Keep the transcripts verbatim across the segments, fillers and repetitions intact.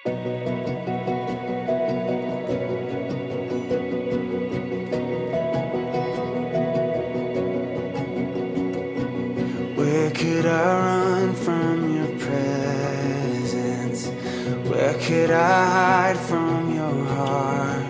Where could I run from your presence? Where could I hide from your heart?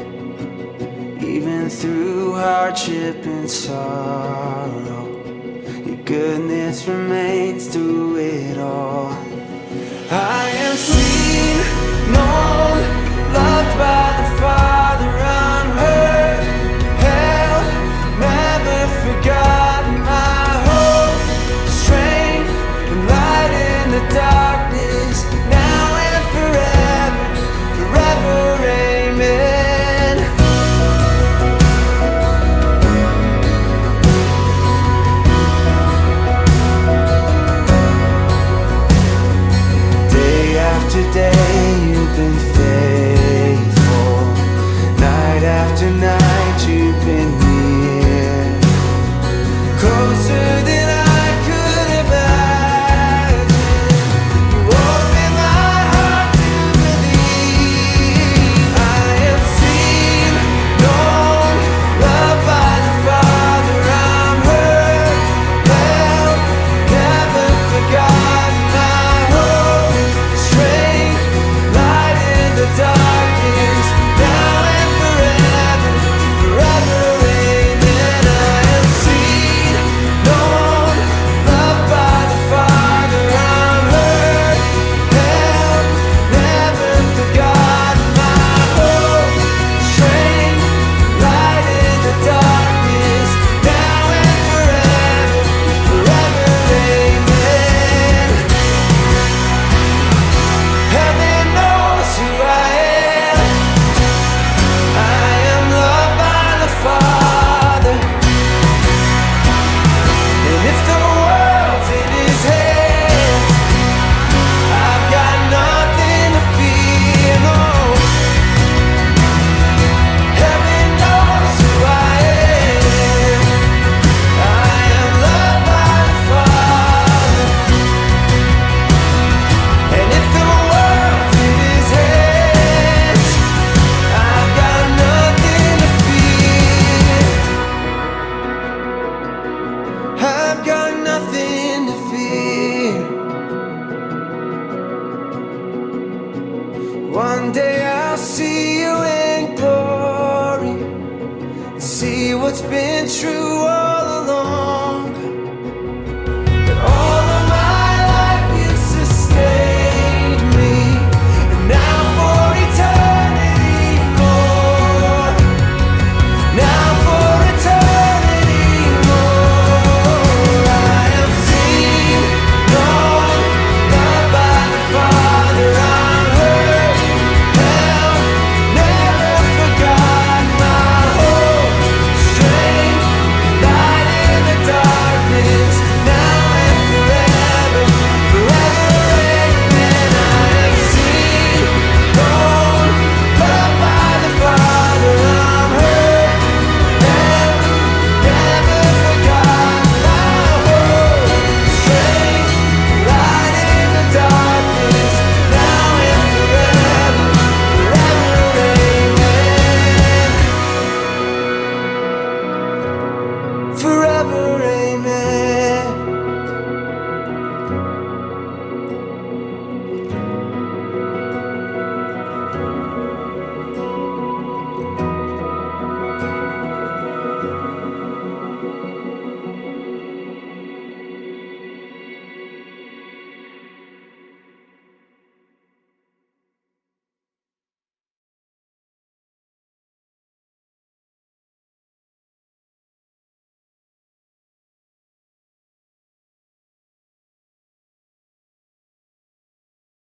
Even through hardship and sorrow, your goodness remains through it all. I am seen, known, loved by the Father, unheard, held, never forgotten. My hope, strength, and light in the darkness, now and forever, forever, amen. Day after day you've been faithful, night after night you've been near, closer than I could imagine. You opened my heart to believe. I am seen, known, loved by the Father. I'm heard, held, never forgotten. My hope, strength, light in the darkness, now and forever, forever, amen. I am seen, known, loved by the Father. I'm heard, held, never forgotten. My hope, strength, light in the darkness, now and forever, forever, amen. Heaven knows who I am. I am loved by the Father. And if the world's in His hands, I've got nothing to fear, no. Heaven knows who I am. I am loved by the Father. And if the world's in His hands, I've got nothing to fear. I've got nothing to fear. One day I'll see you in glory, see what's been true